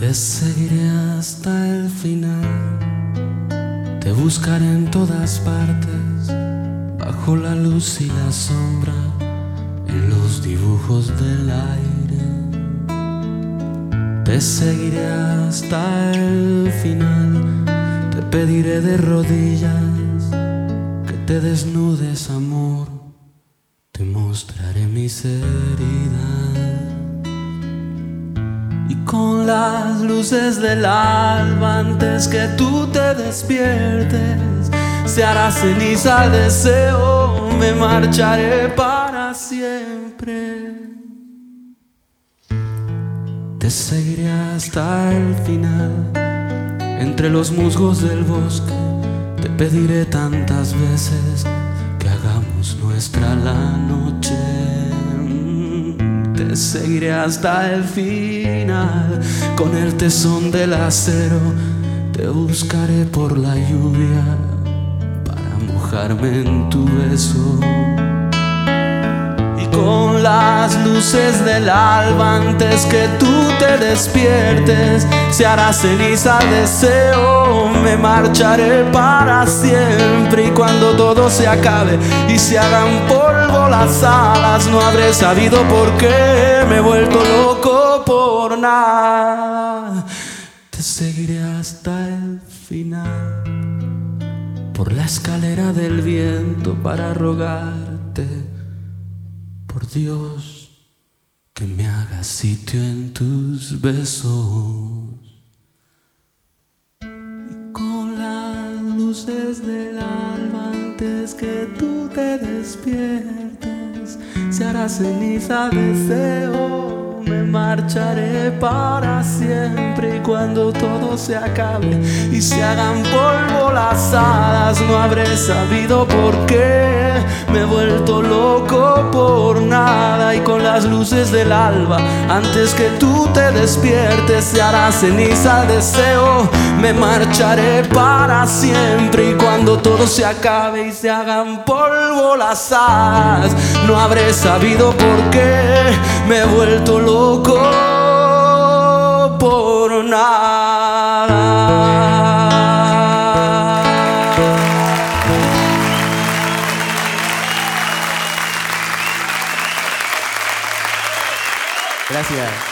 Te seguiré hasta el final, te buscaré en todas partes, bajo la luz y la sombra, en los dibujos del aire. Te seguiré hasta el final, te pediré de rodillas que te desnudes, amor, te mostraré mis heridas. Y con las luces del alba, antes que tú te despiertes, se hará ceniza el deseo, me marcharé para siempre. Te seguiré hasta el final, entre los musgos del bosque, te pediré tantas veces que hagamos nuestra la noche. Te seguiré hasta el final, con el tesón del acero, te buscaré por la lluvia para mojarme en tu beso. Y con las luces del alba, antes que tú te despiertes, se hará ceniza el deseo, me marcharé para siempre. Y cuando todo se acabe y se hagan polvo las alas, no habré sabido por qué me he vuelto loco por nada. Te seguiré hasta el final, por la escalera del viento, para rogarte, por Dios, que me hagas sitio en tus besos. Y con las luces del alba, antes que tú te despiertes, se hará ceniza deseo, me marcharé para siempre. Y cuando todo se acabe y se hagan polvo las hadas, no habré sabido por qué me he vuelto loco por nada. Y con las luces del alba, antes que tú te despiertes, se hará ceniza el deseo, me marcharé para siempre. Y cuando todo se acabe y se hagan polvo las hadas, no habré sabido por qué me he vuelto loco por nada. Gracias.